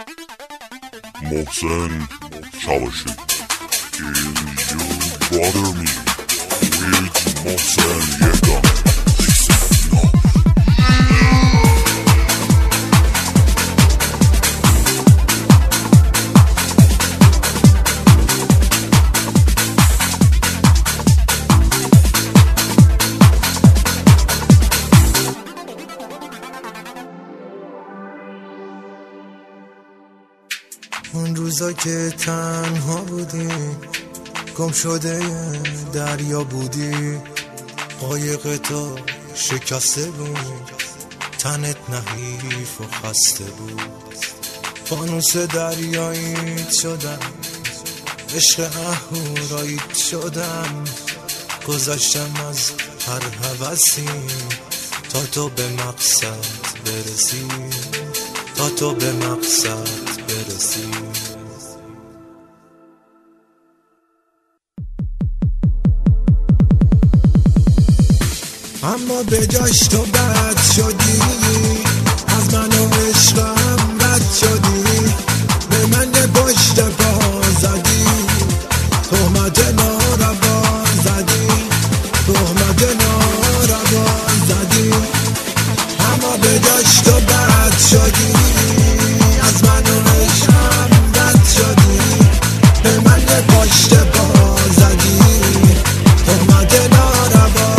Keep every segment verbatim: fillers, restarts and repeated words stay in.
محسن شباشی Is you bother me with محسن یگان اون روزا که تنها بودی گم شده دریا بودی قایق تو شکسته بود تنت نحیف و خسته بود فانوس دریاییت شدم عشق اهوراییت شدم گذشتم از هر هوسی تا تو به مقصد برسی تا تو به مقصد برسی اما به جاش تو بد شدی از من و عشقم رد شدی به من پشت پا زدی تهمت ناروا زدی تهمت ناروا زدی اما به جاش تو بد شدی از من و عشقم رد شدی به من پشت پا زدی تهمت ناروا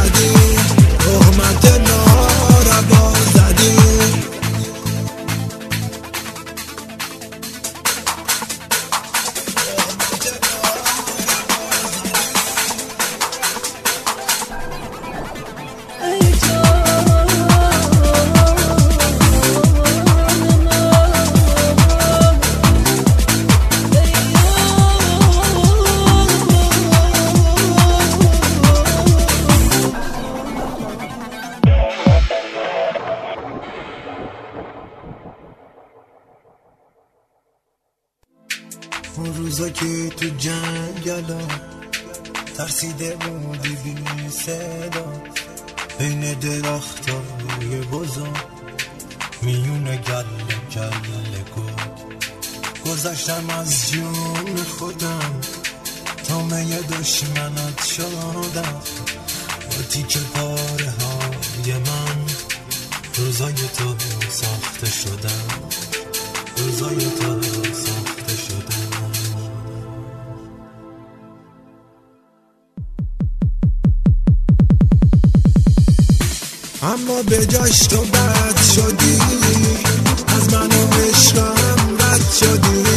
اون روزا که تو جنگلا ترسیده بودی بی صدا بین درختای بزرگ میون گله گله گل گذشتم از جون خودم تا می دشمنت شدم با تیکه پاره های من روزای تو ساخته شدم روزای تو ساخته شدم اما به جاش تو بد شدی از من و عشقم رد شدی